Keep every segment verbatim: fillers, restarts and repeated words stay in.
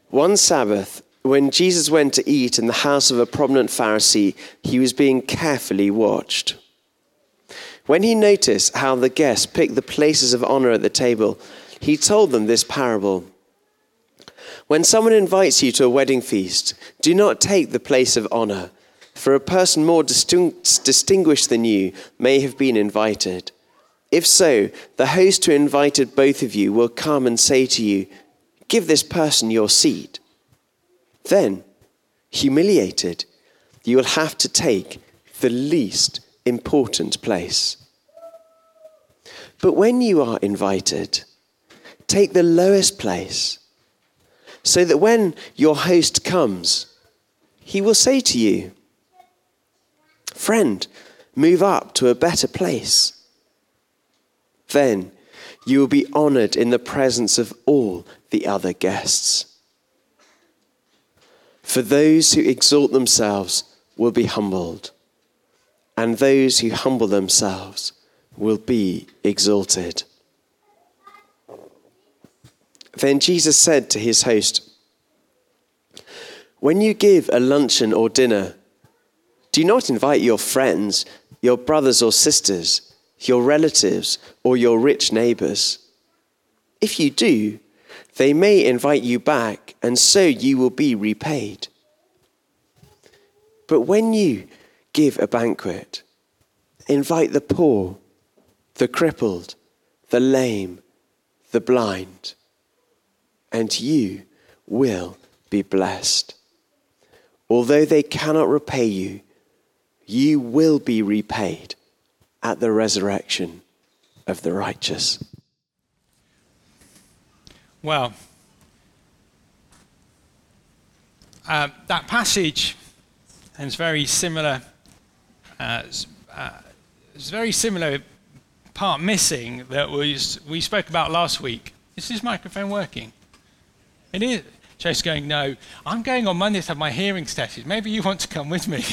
One Sabbath, when Jesus went to eat in the house of a prominent Pharisee, he was being carefully watched. When he noticed how the guests picked the places of honor at the table, he told them this parable. When someone invites you to a wedding feast, do not take the place of honor, for a person more distinct, distinguished than you may have been invited. If so, the host who invited both of you will come and say to you, "Give this person your seat." Then, humiliated, you will have to take the least important place. But when you are invited, take the lowest place, so that when your host comes, he will say to you, "Friend, move up to a better place." Then you will be honored in the presence of all the other guests. For those who exalt themselves will be humbled, and those who humble themselves will be exalted. Then Jesus said to his host, "When you give a luncheon or dinner, do not invite your friends, your brothers or sisters, your relatives, or your rich neighbors. If you do, they may invite you back, and so you will be repaid. But when you give a banquet, invite the poor, the crippled, the lame, the blind, and you will be blessed. Although they cannot repay you, you will be repaid at the resurrection of the righteous." Well, uh, that passage is very similar. Uh, uh, it's very similar part missing that was we spoke about last week. Is this microphone working? It is. Joe's going, "No, I'm going on Monday to have my hearings tested. Maybe you want to come with me."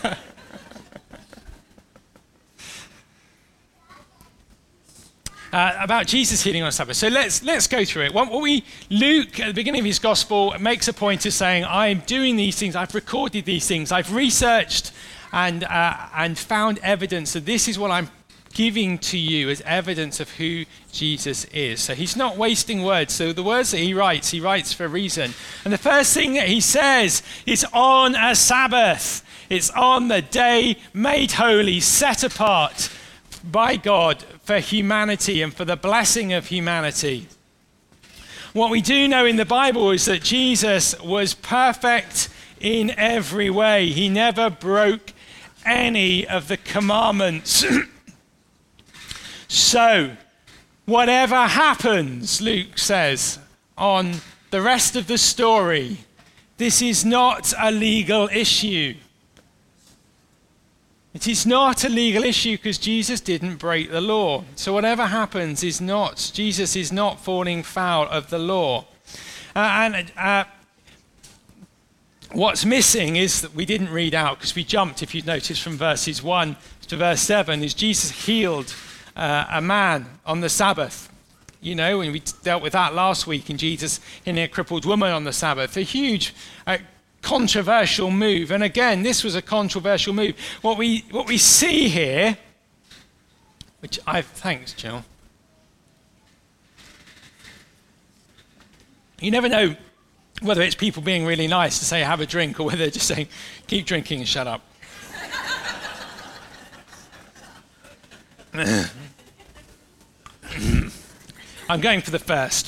Uh, about Jesus healing on Sabbath. So let's let's go through it. What, what we Luke at the beginning of his gospel makes a point of saying, "I'm doing these things. I've recorded these things. I've researched and uh, and found evidence that this is what I'm giving to you as evidence of who Jesus is." So he's not wasting words. So the words that he writes, he writes for a reason. And the first thing that he says is on a Sabbath. It's on the day made holy, set apart by God for humanity and for the blessing of humanity. What we do know in the Bible is that Jesus was perfect in every way. He never broke any of the commandments. So, whatever happens, Luke says, on the rest of the story, this is not a legal issue. It is not a legal issue because Jesus didn't break the law. So whatever happens is not, Jesus is not falling foul of the law. Uh, and uh, what's missing is that we didn't read out, because we jumped, if you've noticed, from verses one to verse seven, is Jesus healed uh, a man on the Sabbath. You know, and we dealt with that last week, in Jesus healing a crippled woman on the Sabbath. A huge uh, controversial move. And again, this was a controversial move. What we what we see here, which I thanks, Jill. You never know whether it's people being really nice to say have a drink, or whether they're just saying keep drinking and shut up. I'm going for the first.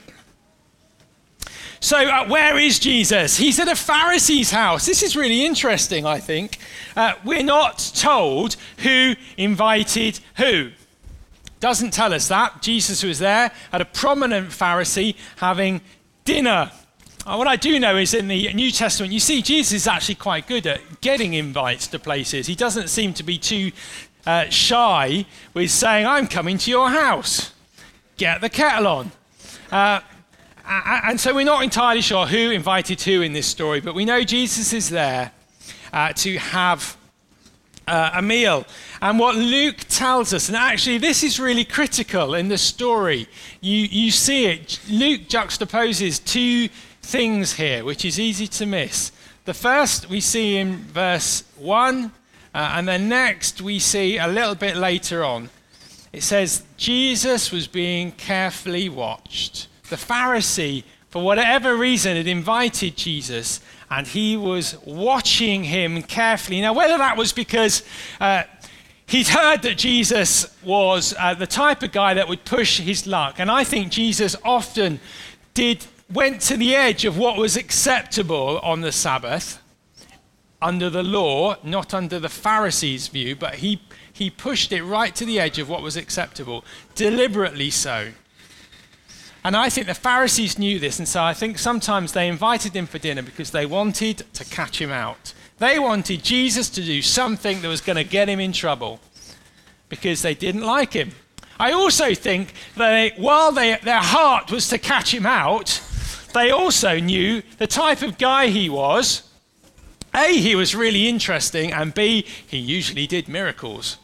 So uh, where is Jesus? He's at a Pharisee's house. This is really interesting, I think. Uh, we're not told who invited who. Doesn't tell us that. Jesus was there at a prominent Pharisee having dinner. Uh, what I do know is in the New Testament, you see Jesus is actually quite good at getting invites to places. He doesn't seem to be too uh, shy with saying, "I'm coming to your house. Get the kettle on." Uh, And so we're not entirely sure who invited who in this story, but we know Jesus is there uh, to have uh, a meal. And what Luke tells us, and actually this is really critical in the story, you, you see it, Luke juxtaposes two things here, which is easy to miss. The first we see in verse one, uh, and then next we see a little bit later on. It says, Jesus was being carefully watched. The Pharisee, for whatever reason, had invited Jesus, and he was watching him carefully. Now, whether that was because uh, he'd heard that Jesus was uh, the type of guy that would push his luck, and I think Jesus often did went to the edge of what was acceptable on the Sabbath, under the law, not under the Pharisees' view, but he, he pushed it right to the edge of what was acceptable, deliberately so. And I think the Pharisees knew this, and so I think sometimes they invited him for dinner because they wanted to catch him out. They wanted Jesus to do something that was going to get him in trouble because they didn't like him. I also think that they, while they, their heart was to catch him out, they also knew the type of guy he was. A, he was really interesting, and B, he usually did miracles.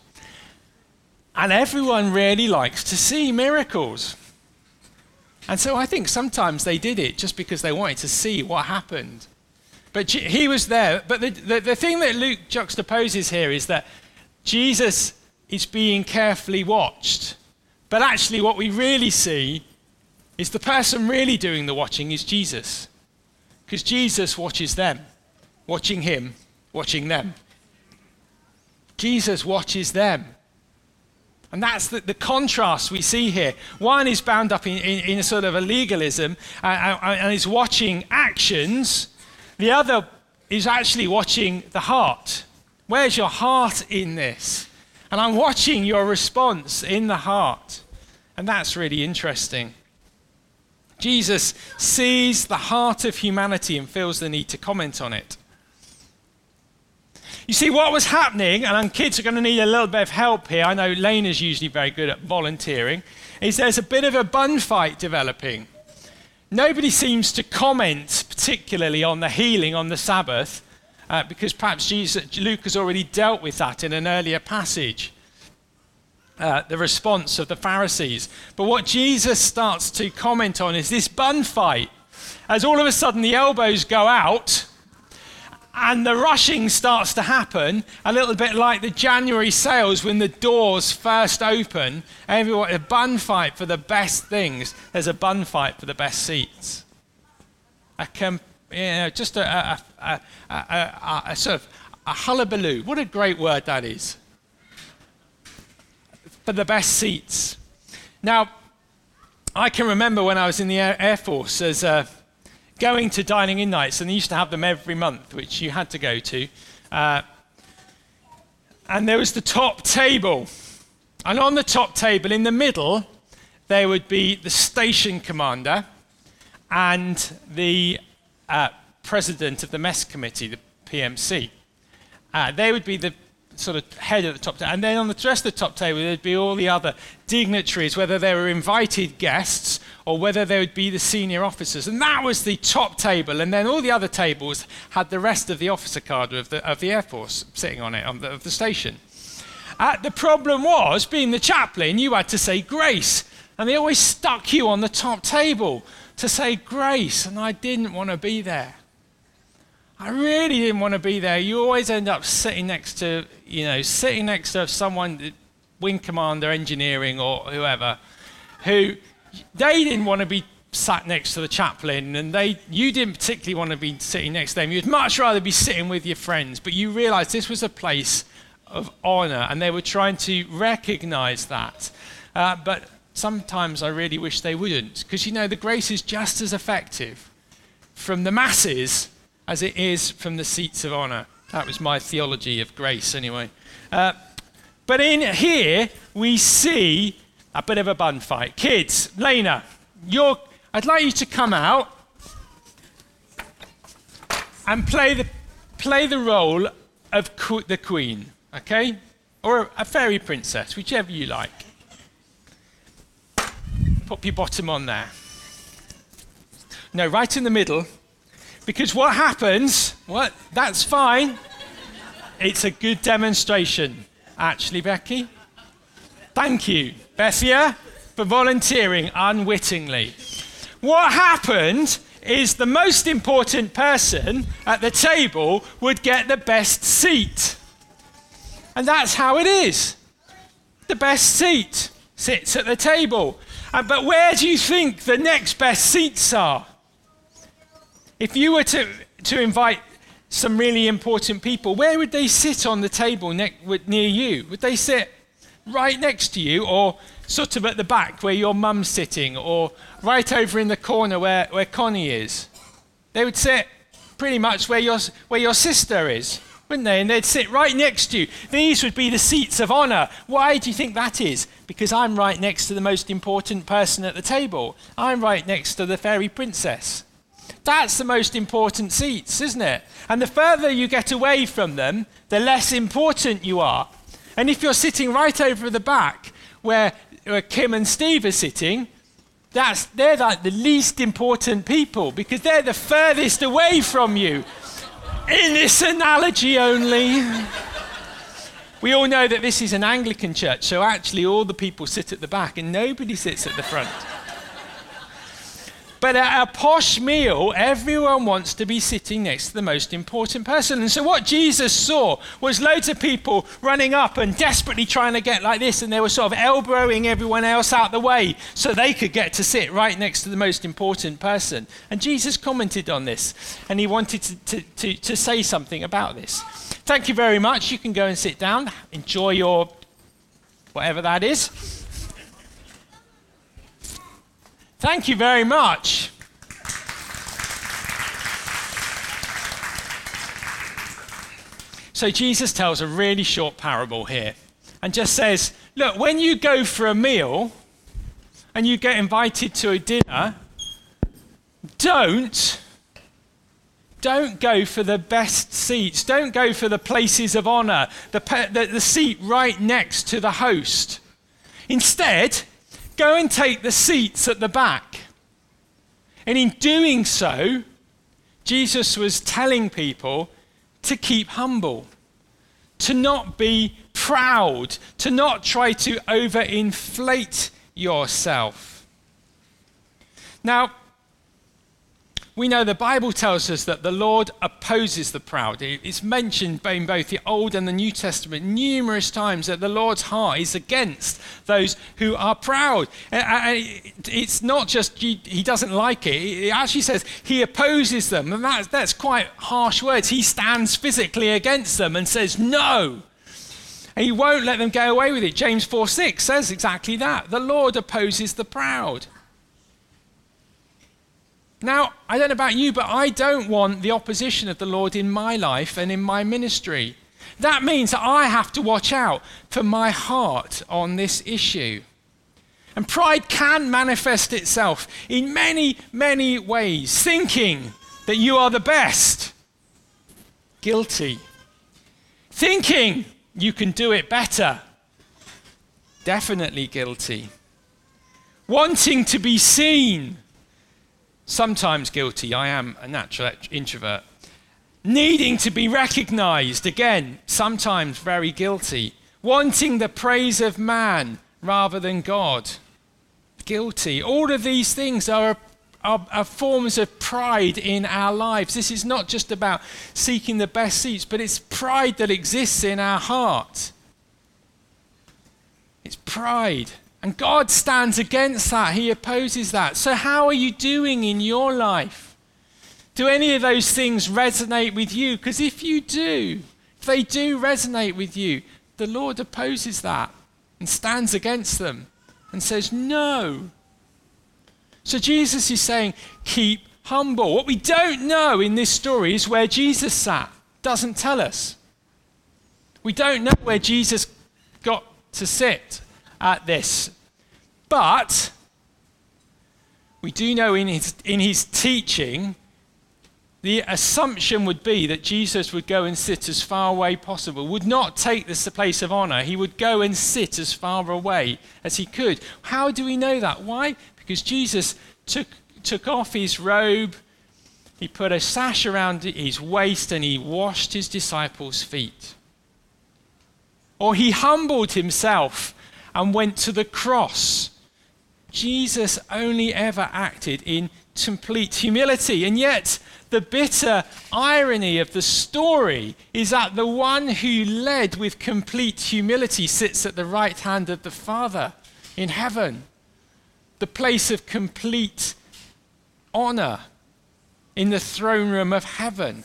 And everyone really likes to see miracles. And so I think sometimes they did it just because they wanted to see what happened. But he was there. But the, the, the thing that Luke juxtaposes here is that Jesus is being carefully watched. But actually what we really see is the person really doing the watching is Jesus. Because Jesus watches them. Watching him, watching them. Jesus watches them. And that's the, the contrast we see here. One is bound up in, in, in a sort of a legalism uh, and is watching actions. The other is actually watching the heart. Where's your heart in this? And I'm watching your response in the heart. And that's really interesting. Jesus sees the heart of humanity and feels the need to comment on it. You see, what was happening, and kids are going to need a little bit of help here, I know Lena's usually very good at volunteering, is there's a bit of a bun fight developing. Nobody seems to comment particularly on the healing on the Sabbath, uh, because perhaps Jesus, Luke has already dealt with that in an earlier passage, uh, the response of the Pharisees. But what Jesus starts to comment on is this bun fight. As all of a sudden the elbows go out, and the rushing starts to happen, a little bit like the January sales when the doors first open. Everyone, a bun fight for the best things. There's a bun fight for the best seats. A com- you know, just a, a, a, a, a, a sort of a hullabaloo. What a great word that is. For the best seats. Now, I can remember when I was in the Air, Air Force as a going to dining in nights, and they used to have them every month, which you had to go to. Uh, and there was the top table. And on the top table, in the middle, there would be the station commander and the uh, president of the mess committee, the P M C. Uh, they would be the sort of head of the top table. And then on the rest of the top table, there'd be all the other dignitaries, whether they were invited guests or whether they would be the senior officers. And that was the top table. And then all the other tables had the rest of the officer cadre of the, of the Air Force sitting on it, on the, of the station. Uh, the problem was, being the chaplain, you had to say grace. And they always stuck you on the top table to say grace. And I didn't want to be there. I really didn't want to be there. You always end up sitting next to, you know, sitting next to someone, wing commander, engineering, or whoever, who they didn't want to be sat next to the chaplain, and they, you didn't particularly want to be sitting next to them. You'd much rather be sitting with your friends, but you realised this was a place of honour, and they were trying to recognise that. Uh, but sometimes I really wish they wouldn't, because, you know, the grace is just as effective from the masses as it is from the seats of honour. That was my theology of grace, anyway. Uh, but in here, we see a bit of a bun fight. Kids, Lena, you're, I'd like you to come out and play the, play the role of qu- the queen, okay? Or a, a fairy princess, whichever you like. Pop your bottom on there. No, right in the middle. Because what happens, what, that's fine. It's a good demonstration, actually, Becky. Thank you, Bethia, for volunteering unwittingly. What happened is the most important person at the table would get the best seat. And that's how it is. The best seat sits at the table. Uh, but where do you think the next best seats are? If you were to, to invite some really important people, where would they sit on the table ne- near you? Would they sit right next to you, or sort of at the back where your mum's sitting, or right over in the corner where, where Connie is? They would sit pretty much where your, where your sister is, wouldn't they? And they'd sit right next to you. These would be the seats of honor. Why do you think that is? Because I'm right next to the most important person at the table. I'm right next to the fairy princess. That's the most important seats, isn't it? And the further you get away from them, the less important you are. And if you're sitting right over the back where, where Kim and Steve are sitting, that's, they're like the least important people because they're the furthest away from you. In this analogy only. We all know that this is an Anglican church, so actually all the people sit at the back and nobody sits at the front. But at a posh meal, everyone wants to be sitting next to the most important person. And so what Jesus saw was loads of people running up and desperately trying to get like this, and they were sort of elbowing everyone else out the way so they could get to sit right next to the most important person. And Jesus commented on this, and he wanted to, to, to, to say something about this. Thank you very much. You can go and sit down. Enjoy your whatever that is. Thank you very much. So Jesus tells a really short parable here and just says, look, when you go for a meal and you get invited to a dinner, don't, don't go for the best seats. Don't go for the places of honor, the, the, the seat right next to the host. Instead, go and take the seats at the back. And in doing so, Jesus was telling people to keep humble, to not be proud, to not try to overinflate yourself. Now, we know the Bible tells us that the Lord opposes the proud. It's mentioned in both the Old and the New Testament numerous times that the Lord's heart is against those who are proud. It's not just he doesn't like it. It actually says he opposes them. And that's, that's quite harsh words. He stands physically against them and says no. And he won't let them get away with it. James four six says exactly that. The Lord opposes the proud. Now, I don't know about you, but I don't want the opposition of the Lord in my life and in my ministry. That means that I have to watch out for my heart on this issue. And pride can manifest itself in many, many ways. Thinking that you are the best. Guilty. Thinking you can do it better. Definitely guilty. Wanting to be seen. Sometimes guilty. I am a natural introvert. Needing to be recognized. Again, sometimes very guilty. Wanting the praise of man rather than God. Guilty. All of these things are, are, are forms of pride in our lives. This is not just about seeking the best seats, but it's pride that exists in our heart. It's pride. And God stands against that. He opposes that. So how are you doing in your life? Do any of those things resonate with you? Because if you do, if they do resonate with you, the Lord opposes that and stands against them and says no. So Jesus is saying, keep humble. What we don't know in this story is where Jesus sat. Doesn't tell us. We don't know where Jesus got to sit at this. But we do know in his, in his teaching, the assumption would be that Jesus would go and sit as far away possible, would not take this place of honor. He would go and sit as far away as he could. How do we know that? Why? Because Jesus took, took off his robe, he put a sash around his waist, and he washed his disciples' feet. Or he humbled himself and went to the cross. Jesus only ever acted in complete humility. And yet, the bitter irony of the story is that the one who led with complete humility sits at the right hand of the Father in heaven, the place of complete honor in the throne room of heaven.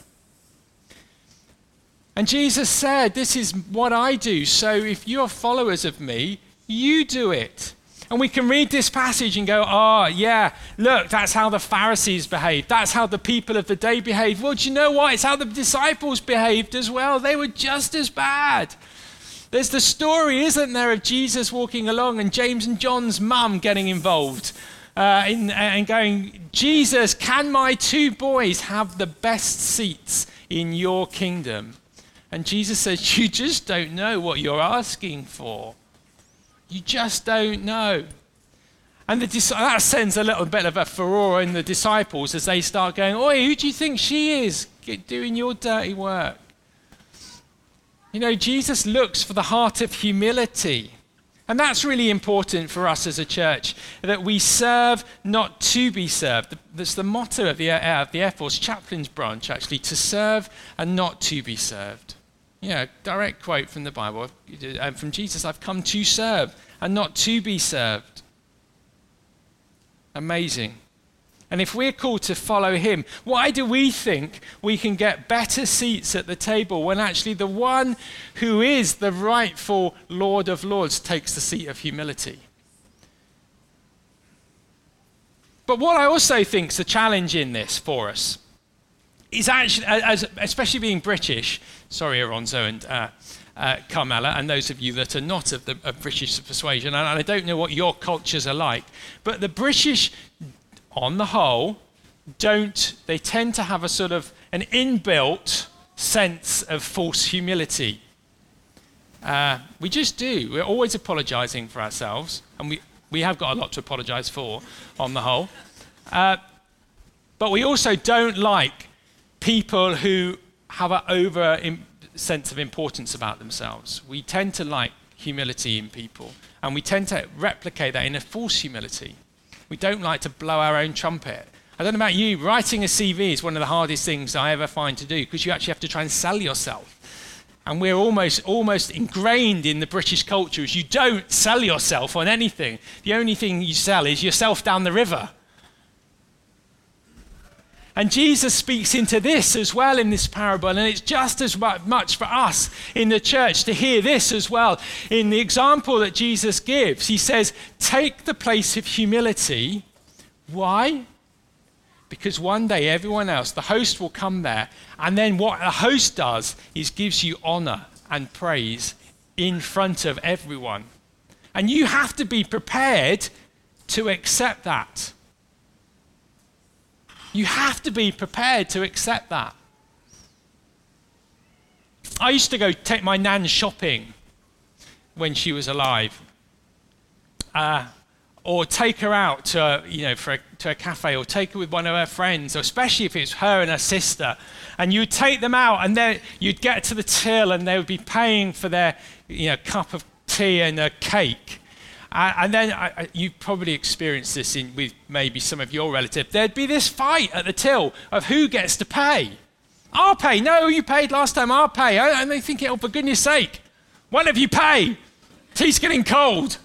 And Jesus said, this is what I do, so if you're followers of me, you do it. And we can read this passage and go, oh, yeah, look, that's how the Pharisees behaved. That's how the people of the day behaved. Well, do you know what? It's how the disciples behaved as well. They were just as bad. There's the story, isn't there, of Jesus walking along and James and John's mum getting involved uh, in, and going, Jesus, can my two boys have the best seats in your kingdom? And Jesus says, you just don't know what you're asking for. You just don't know. And the, that sends a little bit of a furore in the disciples as they start going, oi, who do you think she is doing your dirty work? You know, Jesus looks for the heart of humility. And that's really important for us as a church, that we serve not to be served. That's the motto of the, uh, of the Air Force Chaplains branch, actually, to serve and not to be served. Yeah, direct quote from the Bible, and from Jesus, I've come to serve and not to be served. Amazing. And if we're called to follow him, why do we think we can get better seats at the table when actually the one who is the rightful Lord of Lords takes the seat of humility? But what I also think is the challenge in this for us is actually, as, especially being British, sorry, Aronzo and uh, uh, Carmela, and those of you that are not of the of British persuasion, and I don't know what your cultures are like, but the British, on the whole, don't, they tend to have a sort of an inbuilt sense of false humility. Uh, we just do. We're always apologizing for ourselves, and we, we have got a lot to apologize for, on the whole. Uh, but we also don't like people who have an over sense of importance about themselves. We tend to like humility in people, and we tend to replicate that in a false humility. We don't like to blow our own trumpet. I don't know about you, writing a C V is one of the hardest things I ever find to do, because you actually have to try and sell yourself. And we're almost almost ingrained in the British culture as you don't sell yourself on anything. The only thing you sell is yourself down the river. And Jesus speaks into this as well in this parable, and it's just as much for us in the church to hear this as well. In the example that Jesus gives, he says, take the place of humility. Why? Because one day everyone else, the host will come there, and then what the host does is gives you honor and praise in front of everyone. And you have to be prepared to accept that. You have to be prepared to accept that. I used to go take my nan shopping when she was alive, uh, or take her out to, you know, for a, to a cafe, or take her with one of her friends, or especially if it's her and her sister. And you'd take them out, and then you'd get to the till, and they would be paying for their, you know, cup of tea and a cake. Uh, and then uh, you probably experienced this in, with maybe some of your relatives. There'd be this fight at the till of who gets to pay. I'll pay. No, you paid last time. I'll pay. And they think, oh, for goodness sake, one of you pay. Tea's getting cold.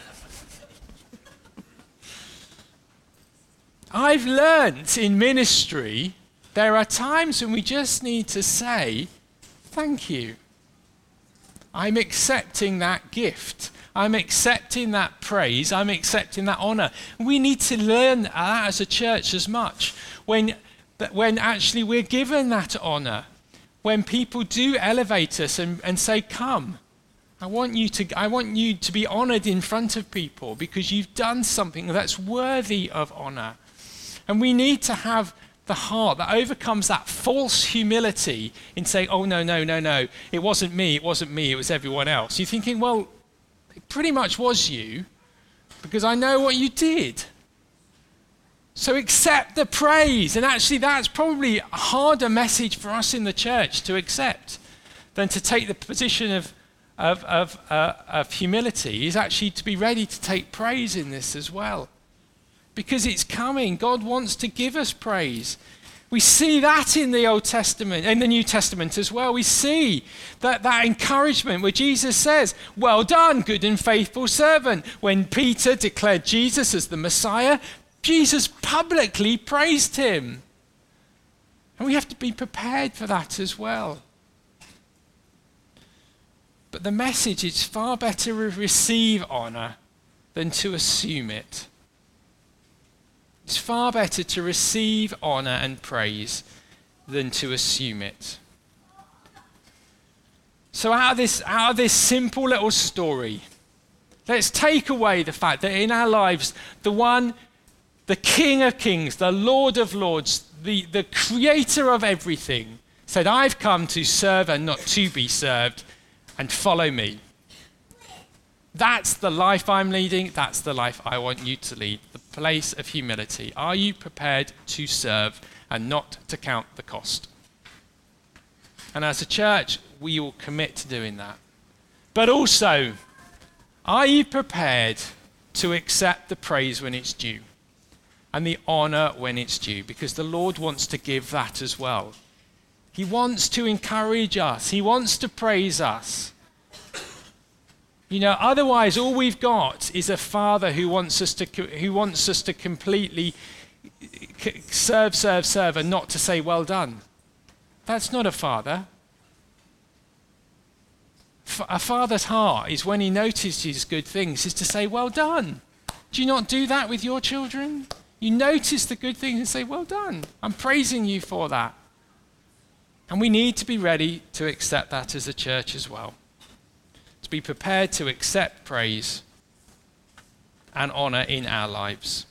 I've learnt in ministry there are times when we just need to say, thank you. I'm accepting that gift. I'm accepting that praise. I'm accepting that honor. We need to learn that as a church as much. When, when actually we're given that honor, when people do elevate us and, and say, come, I want you to, I want you to be honored in front of people because you've done something that's worthy of honor. And we need to have the heart that overcomes that false humility in saying, oh, no, no, no, no, it wasn't me, it wasn't me, it was everyone else. You're thinking, well, it pretty much was you, because I know what you did. So accept the praise. And actually that's probably a harder message for us in the church to accept than to take the position of, of, of, uh, of humility, is actually to be ready to take praise in this as well. because it's coming. God wants to give us praise. We see that in the Old Testament, in the New Testament as well. We see that, that encouragement where Jesus says, well done, good and faithful servant. When Peter declared Jesus as the Messiah, Jesus publicly praised him. And we have to be prepared for that as well. But the message is far better to receive honor than to assume it. It's far better to receive honor and praise than to assume it. So out of this, out of this simple little story, let's take away the fact that in our lives, the one, the King of Kings, the Lord of Lords, the, the creator of everything, said, I've come to serve and not to be served, and follow me. That's the life I'm leading. That's the life I want you to lead. The place of humility. Are you prepared to serve and not to count the cost? And as a church, we will commit to doing that. But also, are you prepared to accept the praise when it's due and the honor when it's due? Because the Lord wants to give that as well. He wants to encourage us. He wants to praise us. You know, otherwise all we've got is a father who wants us to who wants us to completely serve, serve, serve, and not to say well done. That's not a father. A father's heart is when he notices good things is to say well done. Do you not do that with your children? You notice the good things and say well done. I'm praising you for that. And we need to be ready to accept that as a church as well. To be prepared to accept praise and honor in our lives.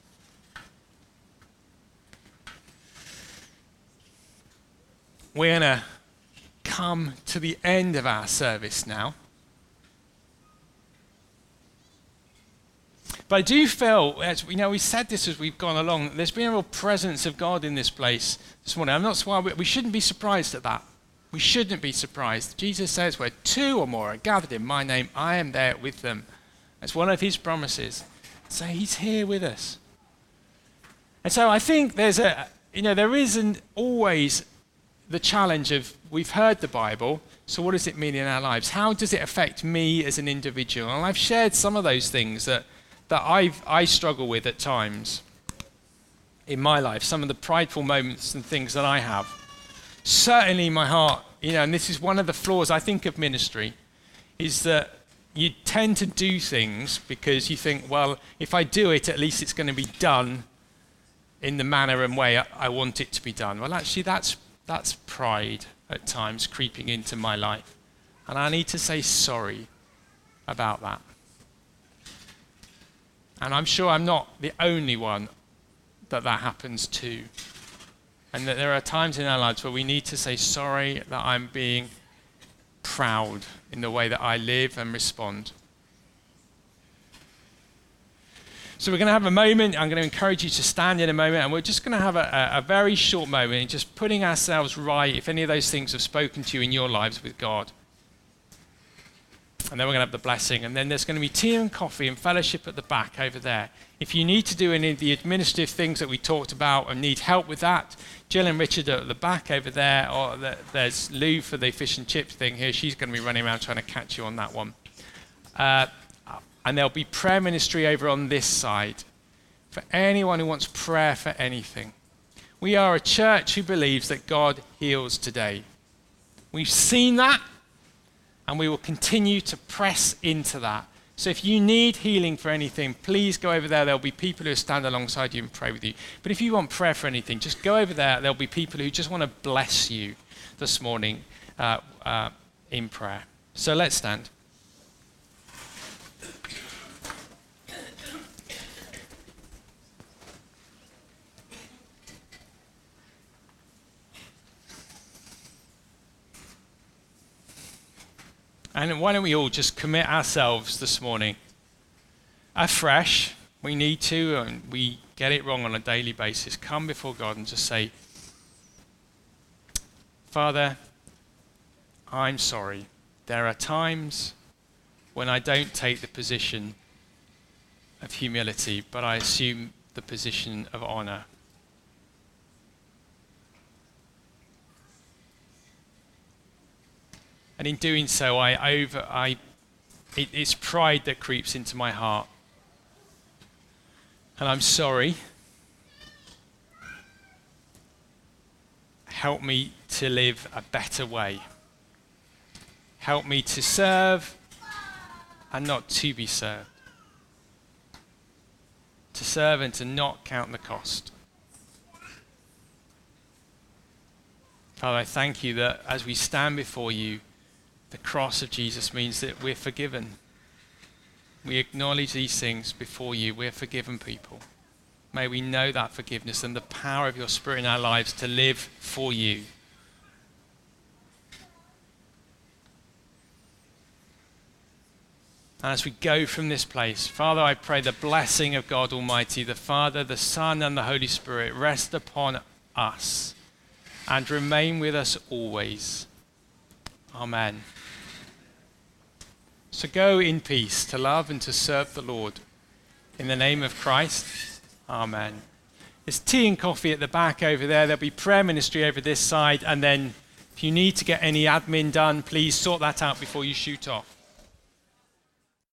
We're going to come to the end of our service now. But I do feel, as we know, we said this as we've gone along, there's been a real presence of God in this place this morning. I'm not sure why we shouldn't be surprised at that. We shouldn't be surprised. Jesus says, where two or more are gathered in my name, I am there with them. That's one of his promises. So he's here with us. And so I think there's a, you know, there isn't always the challenge of, we've heard the Bible, so what does it mean in our lives? How does it affect me as an individual? And I've shared some of those things that, that I've, I struggle with at times in my life, some of the prideful moments and things that I have. Certainly my heart, you know, and this is one of the flaws I think of ministry, is that you tend to do things because you think, well, if I do it, at least it's going to be done in the manner and way I, I want it to be done. Well, actually, that's that's pride at times creeping into my life. And I need to say sorry about that. And I'm sure I'm not the only one that that happens to. And that there are times in our lives where we need to say sorry that I'm being proud in the way that I live and respond. So we're going to have a moment. I'm going to encourage you to stand in a moment, and we're just going to have a, a, a very short moment in just putting ourselves right if any of those things have spoken to you in your lives with God. And then we're going to have the blessing. And then there's going to be tea and coffee and fellowship at the back over there. If you need to do any of the administrative things that we talked about and need help with that, Jill and Richard are at the back over there. Or the, there's Lou for the fish and chips thing here. She's going to be running around trying to catch you on that one. Uh, and there'll be prayer ministry over on this side for anyone who wants prayer for anything. We are a church who believes that God heals today. We've seen that. And we will continue to press into that. So if you need healing for anything, please go over there. There'll be people who stand alongside you and pray with you. But if you want prayer for anything, just go over there. There'll be people who just want to bless you this morning uh, uh, in prayer. So let's stand. And why don't we all just commit ourselves this morning afresh? We need to, and we get it wrong on a daily basis. Come before God and just say, Father, I'm sorry. There are times when I don't take the position of humility, but I assume the position of honor. And in doing so, I over, I, it, it's pride that creeps into my heart. And I'm sorry. Help me to live a better way. Help me to serve and not to be served. To serve and to not count the cost. Father, I thank you that as we stand before you, the cross of Jesus means that we're forgiven. We acknowledge these things before you. We're forgiven people. May we know that forgiveness and the power of your Spirit in our lives to live for you. And as we go from this place, Father, I pray the blessing of God Almighty, the Father, the Son, and the Holy Spirit rest upon us and remain with us always. Amen. So go in peace to love and to serve the Lord. In the name of Christ, amen. There's tea and coffee at the back over there. There'll be prayer ministry over this side. And then if you need to get any admin done, please sort that out before you shoot off.